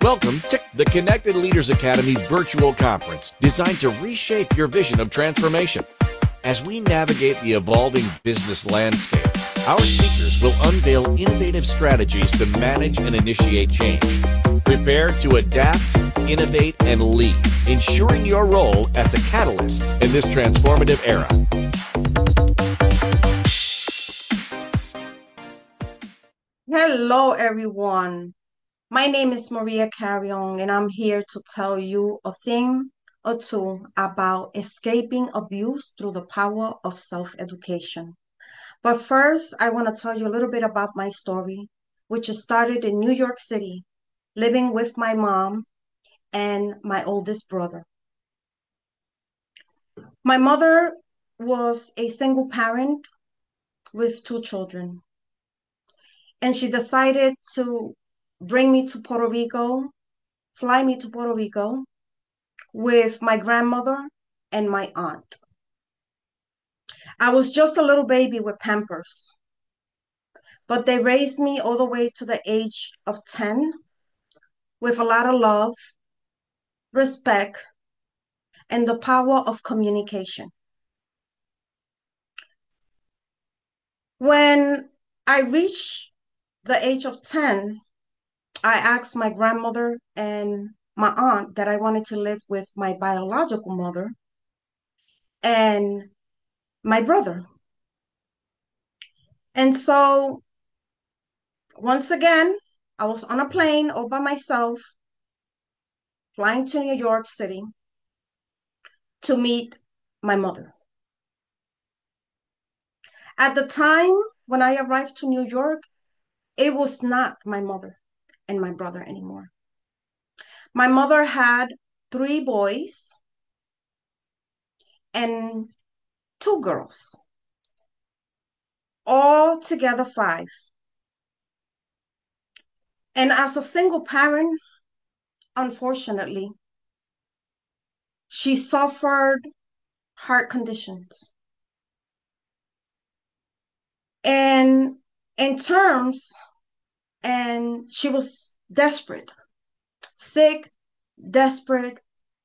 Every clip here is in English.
Welcome to the Connected Leaders Academy virtual conference designed to reshape your vision of transformation. As we navigate the evolving business landscape, our speakers will unveil innovative strategies to manage and initiate change. Prepare to adapt, innovate, and lead, ensuring your role as a catalyst in this transformative era. Hello, everyone. My name is Maria Carrion, and I'm here to tell you a thing or two about escaping abuse through the power of self-education. But first, I want to tell you a little bit about my story, which started in New York City, living with my mom and my oldest brother. My mother was a single parent with 2 children, and she decided to bring me to Puerto Rico, fly me to Puerto Rico with my grandmother and my aunt. I was just a little baby with Pampers, but they raised me all the way to the age of 10 with a lot of love, respect, and the power of communication. When I reached the age of 10, I asked my grandmother and my aunt that I wanted to live with my biological mother and my brother. And so once again, I was on a plane all by myself, flying to New York City to meet my mother. At the time when I arrived to New York, it was not my mother and my brother anymore. My mother had 3 boys and 2 girls, all together 5. And as a single parent, unfortunately, she suffered heart conditions. And she was desperate, sick, desperate,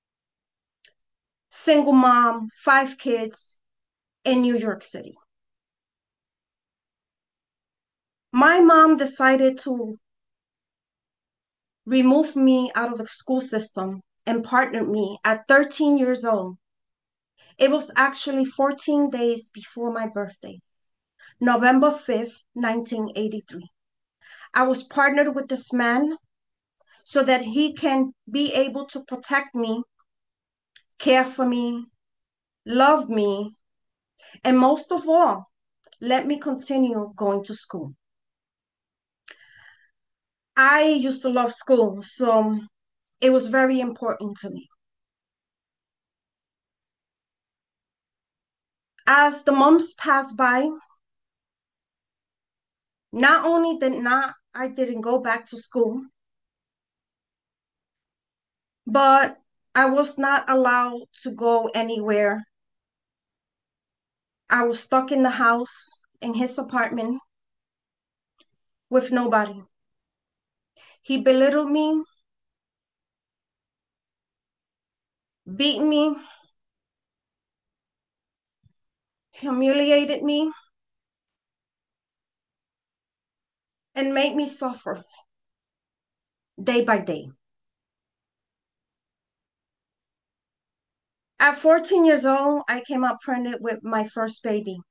single mom, 5 kids in New York City. My mom decided to remove me out of the school system and partnered me at 13 years old. It was actually 14 days before my birthday, November 5th, 1983. I was partnered with this man so that he can be able to protect me, care for me, love me, and most of all, let me continue going to school. I used to love school, so it was very important to me. As the months passed by, not only I didn't go back to school, but I was not allowed to go anywhere. I was stuck in the house, in his apartment, with nobody. He belittled me, beat me, humiliated me, and made me suffer day by day. At 14 years old, I came out pregnant with my first baby.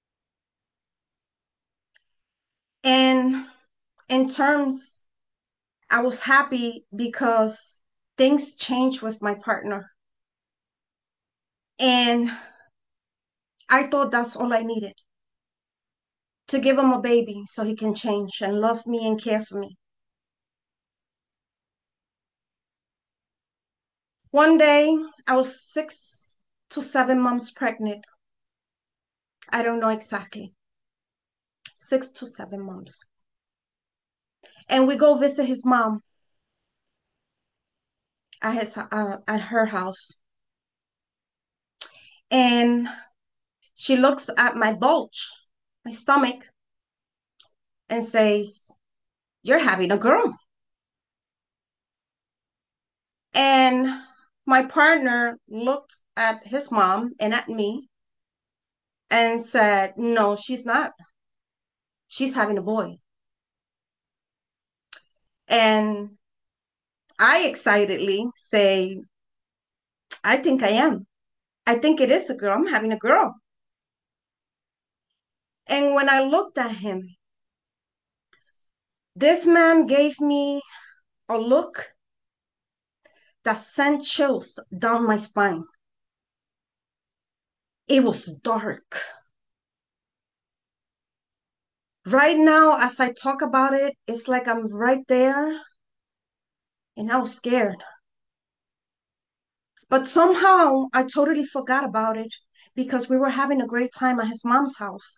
And in terms, I was happy because things changed with my partner. And I thought that's all I needed, to give him a baby so he can change and love me and care for me. One day, I was 6 to 7 months pregnant. I don't know exactly. 6 to 7 months. And we go visit his mom at her house. And she looks at my bulge, my stomach, and says, "You're having a girl." And my partner looked at his mom and at me and said, no, she's not. She's having a boy. And I excitedly say, I think I am. I think it is a girl. I'm having a girl. And when I looked at him, this man gave me a look that sent chills down my spine. It was dark. Right now, as I talk about it, it's like I'm right there and I was scared. But somehow I totally forgot about it because we were having a great time at his mom's house.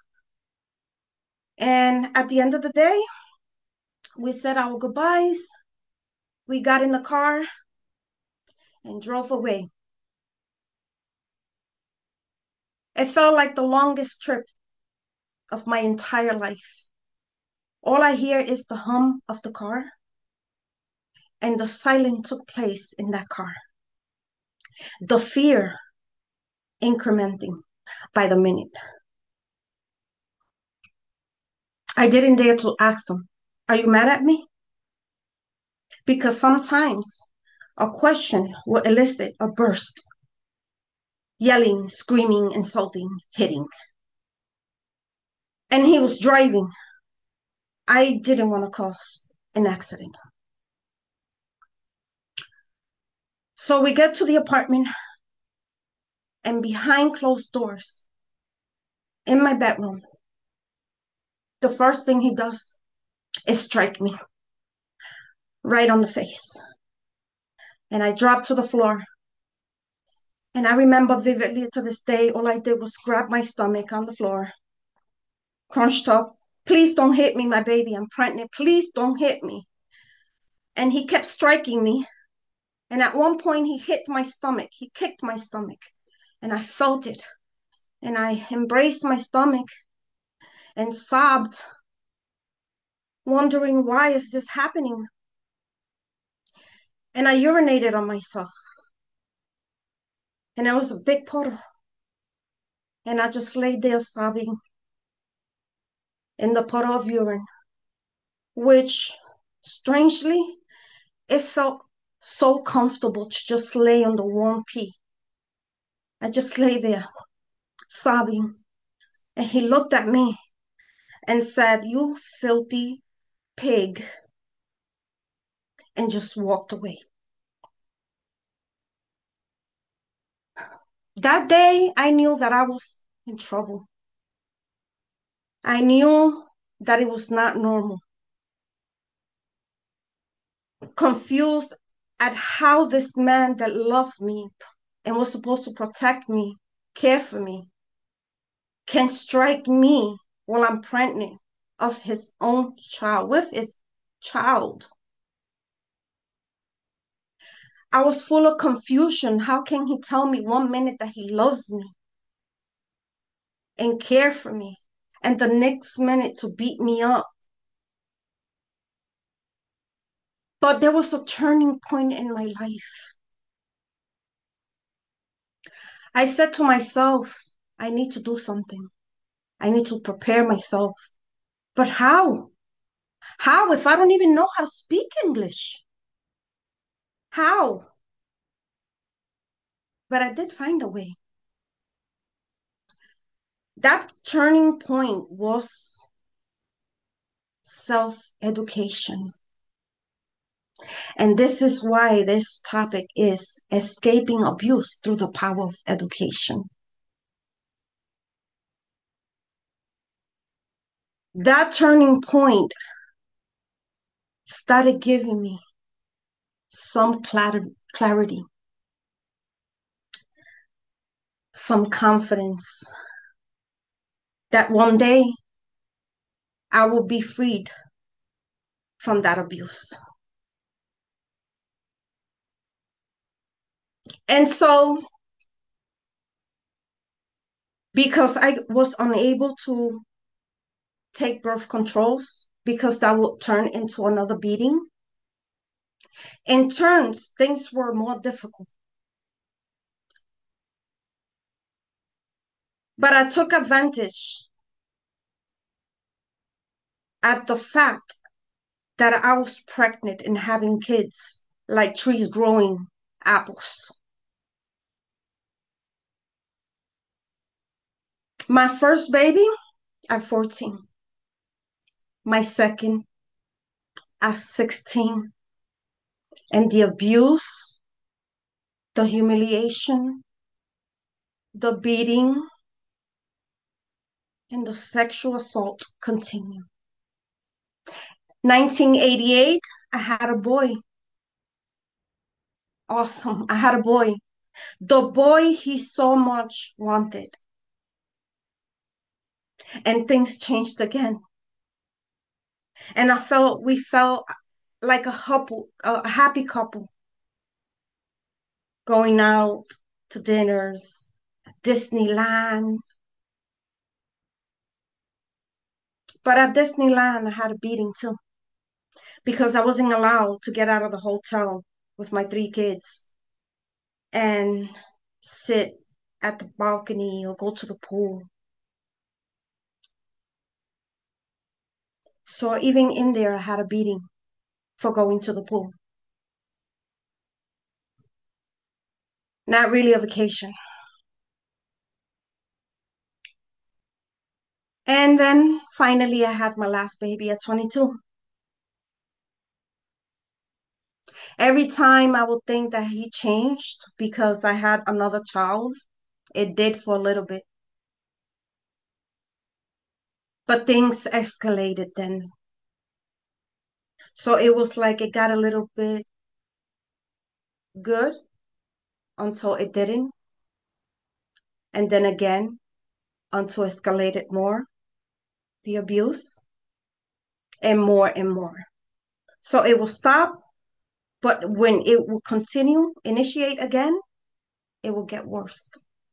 And at the end of the day, we said our goodbyes. We got in the car and drove away. It felt like the longest trip of my entire life. All I hear is the hum of the car, and the silence took place in that car. The fear incrementing by the minute. I didn't dare to ask him, are you mad at me? Because sometimes a question will elicit a burst, yelling, screaming, insulting, hitting. And he was driving. I didn't want to cause an accident. So we get to the apartment, and behind closed doors, in my bedroom, the first thing he does is strike me right on the face. And I drop to the floor. And I remember vividly to this day, all I did was grab my stomach on the floor, crunched up. Please don't hit me, my baby. I'm pregnant. Please don't hit me. And he kept striking me. And at one point, he hit my stomach. He kicked my stomach. And I felt it. And I embraced my stomach and sobbed, wondering why is this happening? And I urinated on myself. And it was a big puddle. And I just laid there sobbing in the puddle of urine, which strangely, it felt so comfortable to just lay on the warm pee. I just lay there sobbing. And he looked at me and said, you filthy pig, and just walked away. That day, I knew that I was in trouble. I knew that it was not normal. Confused at how this man that loved me and was supposed to protect me, care for me, can strike me while I'm pregnant of his own child, with his child. I was full of confusion. How can he tell me one minute that he loves me and care for me, and the next minute to beat me up? But there was a turning point in my life. I said to myself, I need to do something. I need to prepare myself. But how? How if I don't even know how to speak English? How? But I did find a way. That turning point was self-education. And this is why this topic is escaping abuse through the power of education. That turning point started giving me some clarity, some confidence that one day I will be freed from that abuse. And so, because I was unable to take birth controls, because that would turn into another beating, In turns, things were more difficult. But I took advantage at the fact that I was pregnant and having kids like trees growing apples. My first baby at 14, my second at 16, and the abuse, the humiliation, the beating, and the sexual assault continue. 1988, I had a boy. Awesome. I had a boy. The boy he so much wanted. And things changed again. And we felt like a happy couple, going out to dinners, Disneyland. But at Disneyland, I had a beating too, because I wasn't allowed to get out of the hotel with my 3 kids and sit at the balcony or go to the pool. So even in there, I had a beating for going to the pool. Not really a vacation. And then finally, I had my last baby at 22. Every time I would think that he changed because I had another child, it did for a little bit. But things escalated then. So it was like it got a little bit good until it didn't. And then again, until it escalated more, the abuse, and more and more. So it will stop, but when it will continue, initiate again, it will get worse.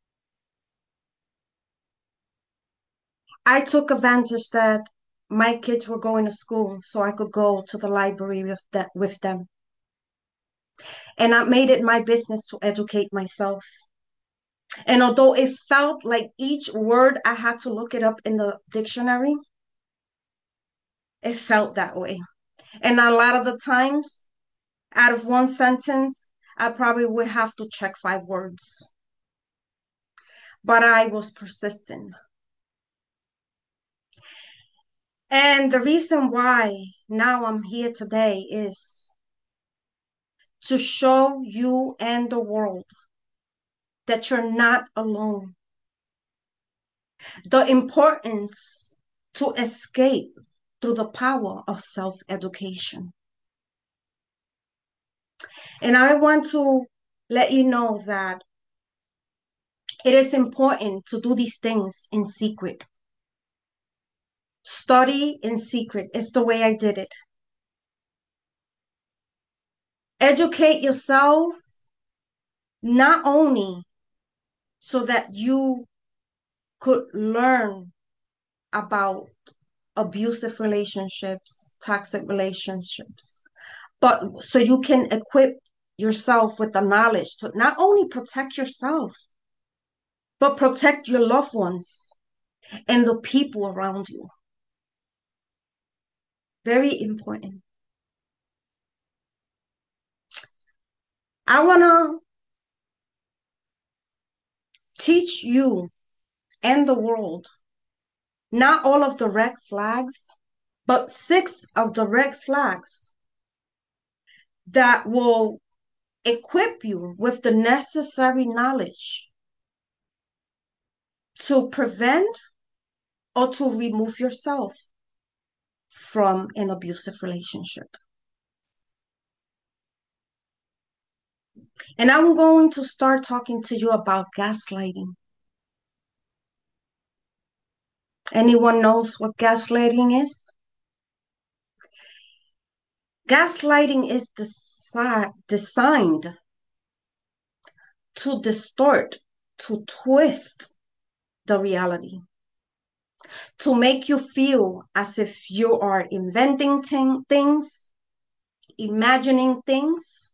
I took advantage that my kids were going to school so I could go to the library with them. And I made it my business to educate myself. And although it felt like each word I had to look it up in the dictionary, it felt that way. And a lot of the times, out of one sentence, I probably would have to check 5 words. But I was persistent. And the reason why now I'm here today is to show you and the world that you're not alone. The importance to escape through the power of self-education. And I want to let you know that it is important to do these things in secret. Study in secret is the way I did it. Educate yourself not only so that you could learn about abusive relationships, toxic relationships, but so you can equip yourself with the knowledge to not only protect yourself, but protect your loved ones and the people around you. Very important. I want to teach you and the world not all of the red flags, but 6 of the red flags that will equip you with the necessary knowledge to prevent or to remove yourself from an abusive relationship. And I'm going to start talking to you about gaslighting. Anyone knows what gaslighting is? Gaslighting is designed to distort, to twist the reality, to make you feel as if you are inventing things imagining things.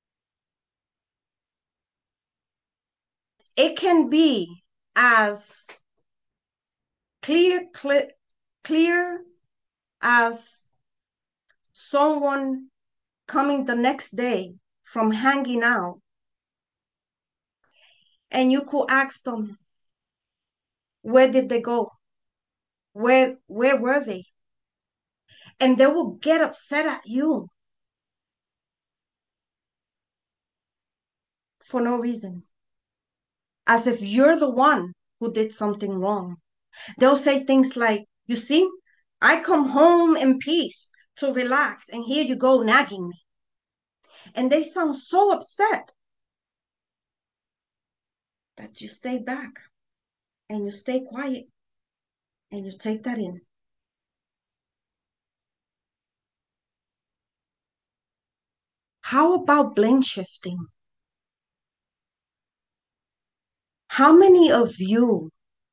It can be as clear as someone coming the next day from hanging out, and you could ask them, where did they go? Where were they? And they will get upset at you for no reason, as if you're the one who did something wrong. They'll say things like, you see, I come home in peace to relax, and here you go nagging me. And they sound so upset that you stay back and you stay quiet and you take that in. How about blame shifting? How many of you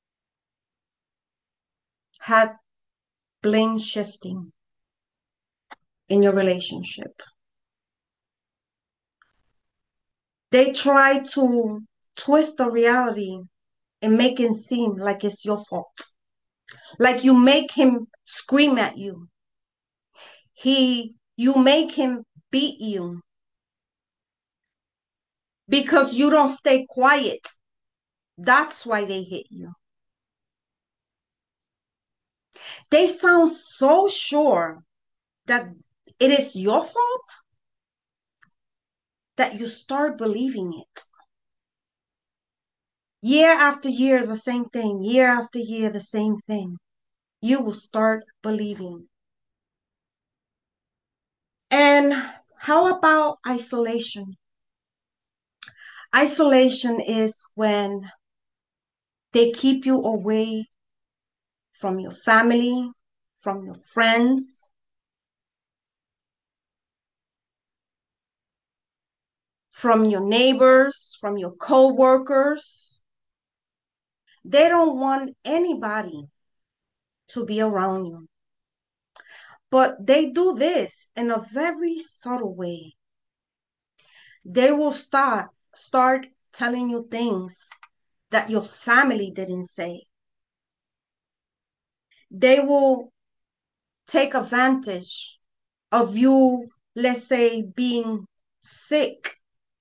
had blame shifting in your relationship? They try to twist the reality and make it seem like it's your fault. Like you make him scream at you. You make him beat you because you don't stay quiet. That's why they hit you. They sound so sure that it is your fault that you start believing it. Year after year, the same thing. Year after year, the same thing. You will start believing. And how about isolation? Isolation is when they keep you away from your family, from your friends, from your neighbors, from your co-workers. They don't want anybody to be around you. But they do this in a very subtle way. They will start telling you things that your family didn't say. They will take advantage of you, let's say, being sick,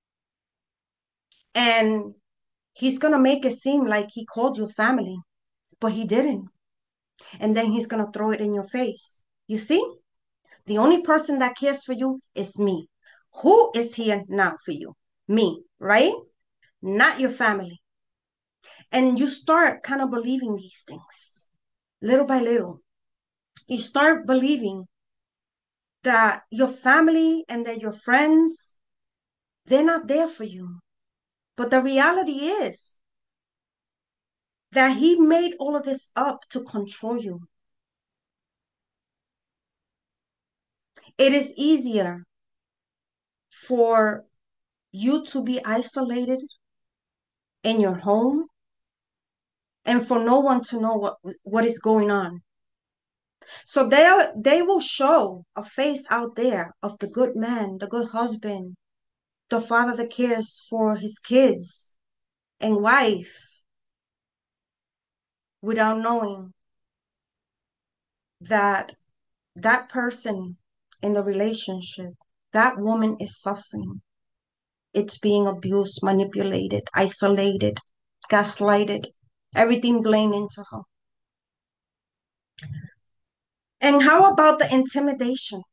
and he's going to make it seem like he called your family, but he didn't. And then he's going to throw it in your face. You see, the only person that cares for you is me. Who is here now for you? Me, right? Not your family. And you start kind of believing these things little by little. You start believing that your family and that your friends, they're not there for you. But the reality is that he made all of this up to control you. It is easier for you to be isolated in your home and for no one to know what is going on. So they will show a face out there of the good man, the good husband, the father that cares for his kids and wife, without knowing that that person in the relationship, that woman is suffering. It's being abused, manipulated, isolated, gaslighted, everything blamed into her. And how about the intimidation?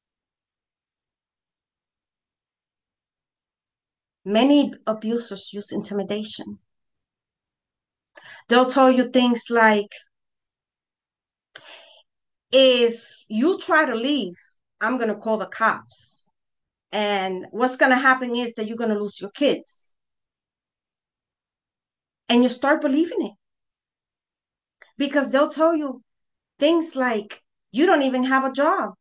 Many abusers use intimidation. They'll tell you things like, if you try to leave, I'm going to call the cops. And what's going to happen is that you're going to lose your kids. And you start believing it. Because they'll tell you things like, you don't even have a job.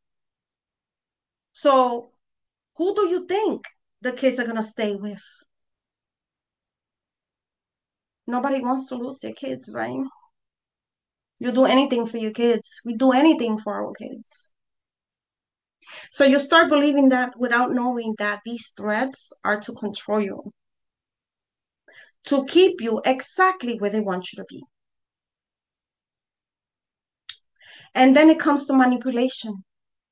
So who do you think the kids are going to stay with? Nobody wants to lose their kids, right? You do anything for your kids. We do anything for our kids. So you start believing that without knowing that these threats are to control you, to keep you exactly where they want you to be. And then it comes to manipulation.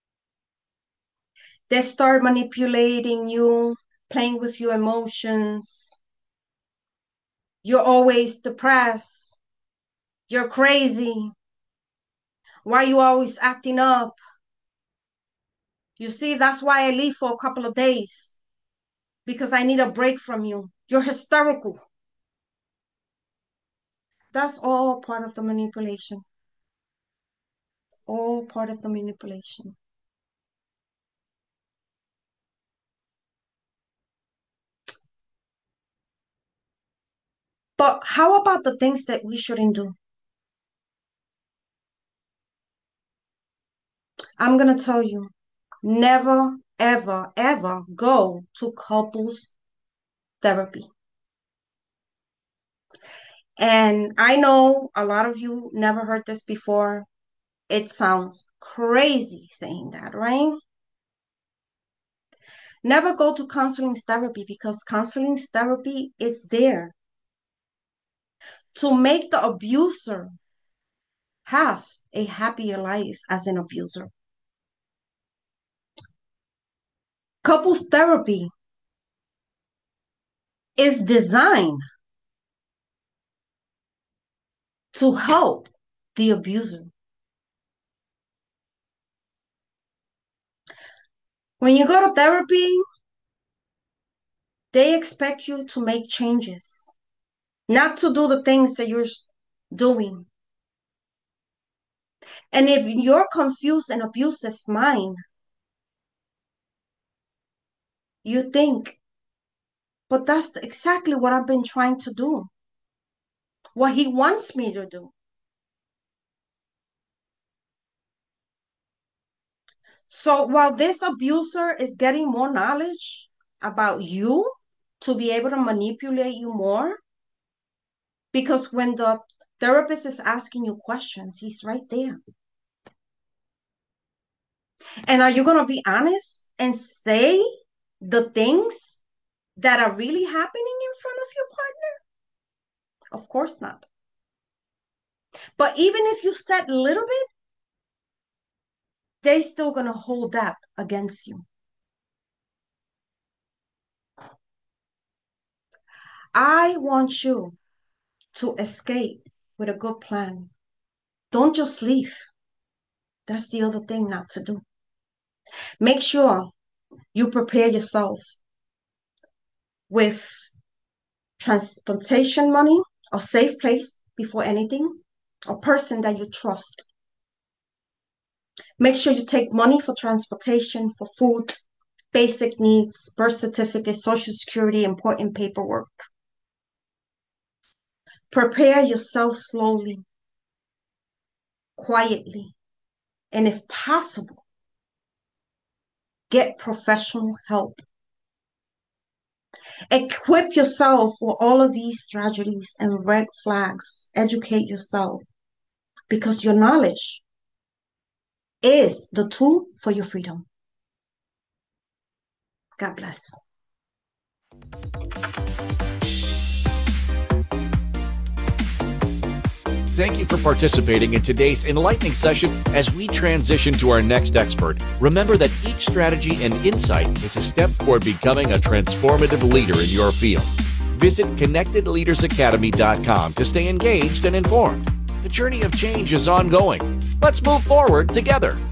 They start manipulating you, playing with your emotions. You're always depressed. You're crazy. Why you always acting up? You see, that's why I leave for a couple of days, because I need a break from you. You're hysterical. That's all part of the manipulation. All part of the manipulation. But how about the things that we shouldn't do? I'm going to tell you, never, ever, ever go to couples therapy. And I know a lot of you never heard this before. It sounds crazy saying that, right? Never go to counseling therapy, because counseling therapy is there to make the abuser have a happier life as an abuser. Couples therapy is designed to help the abuser. When you go to therapy, they expect you to make changes, not to do the things that you're doing. And if you're confused and abusive mind, you think, but that's exactly what I've been trying to do, what he wants me to do. So while this abuser is getting more knowledge about you to be able to manipulate you more, because when the therapist is asking you questions, he's right there. And are you going to be honest and say the things that are really happening in front of your partner? Of course not. But even if you said a little bit, they're still going to hold that against you. I want you to escape with a good plan. Don't just leave. That's the other thing not to do. Make sure you prepare yourself with transportation money, a safe place before anything, a person that you trust. Make sure you take money for transportation, for food, basic needs, birth certificate, social security, important paperwork. Prepare yourself slowly, quietly, and if possible, get professional help. Equip yourself for all of these strategies and red flags. Educate yourself, because your knowledge is the tool for your freedom. God bless. Thank you for participating in today's enlightening session. As we transition to our next expert, remember that each strategy and insight is a step toward becoming a transformative leader in your field. Visit ConnectedLeadersAcademy.com to stay engaged and informed. The journey of change is ongoing. Let's move forward together.